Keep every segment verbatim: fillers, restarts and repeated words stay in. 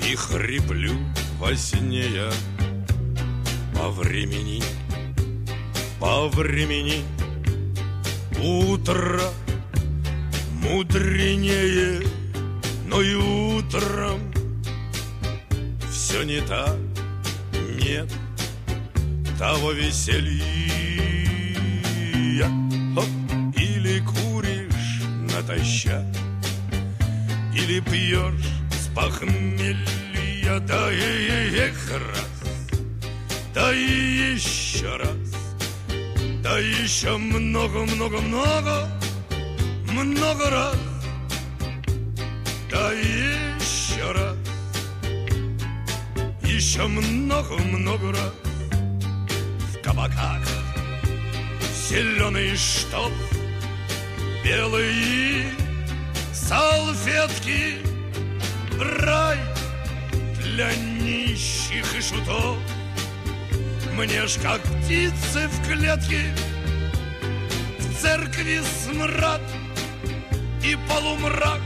И хриплю во сне я по времени, по времени. Утро мудренее, но и утром все не так, нет того веселья. Хоп, или куришь натощак, или пьешь с похмелья, да и эх раз, да и еще раз, да еще много-много-много, много раз, да еще раз, еще много-много раз. В кабаках зеленый штоф, белые салфетки, рай для нищих и шутов. Мне ж как птицы в клетке, в церкви смрад и полумрак.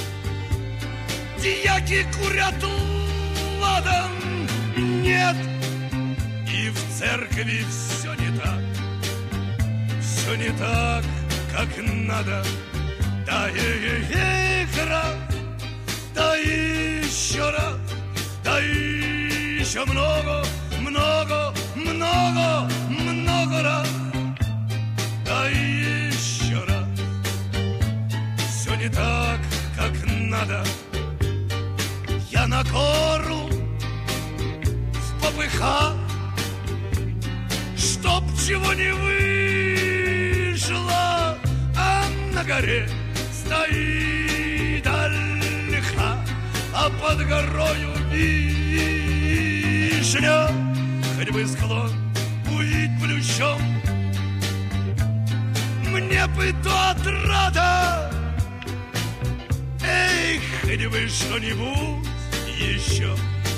Дьяки курят ладан, нет, и в церкви все не так, все не так, как надо. Да и раз, да еще раз, да еще много, много, много, много раз, да еще раз. Все не так, как надо. Я на гору в попыхах, чтоб чего не вышло, а на горе стоит ольха, а под горою вишня. Хоть бы склон увидеть плющом, мне бы то отрада. Эй, хоть бы что-нибудь еще.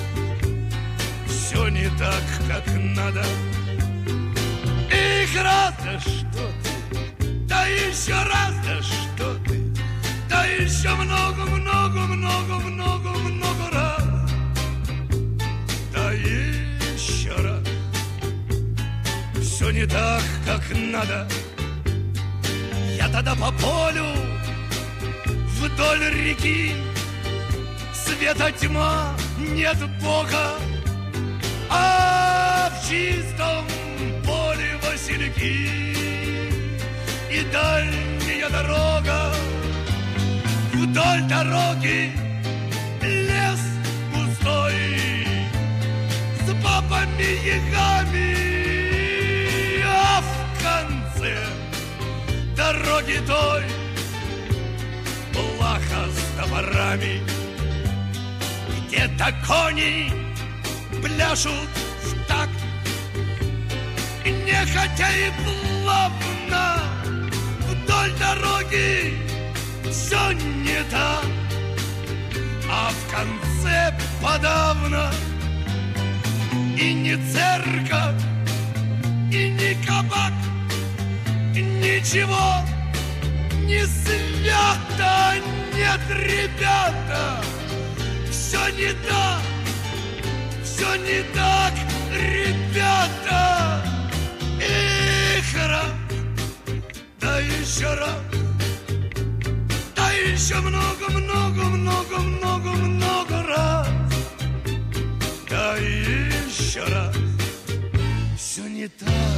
Все не так, как надо. Эх, раз, да что ты, да еще раз, да что ты, да еще много, много, много, много, много раз, да еще раз. Все не так, как надо. Я тогда по полю вдоль реки, света тьма, нет Бога, а в чистом поле васильки и дальняя дорога. Вдоль дороги лес густой с бабами-ягами, а в конце дороги той плаха с топорами. Где-то кони пляшут в такт, нехотя и плавно. Вдоль дороги все не так, а в конце подавно и не церковь, и не кабак, ничего не свято. Нет, ребята, все не так, все не так, ребята. Эх, раз, да еще раз, да еще много, много, много, много, много раз, да еще раз. Все не так.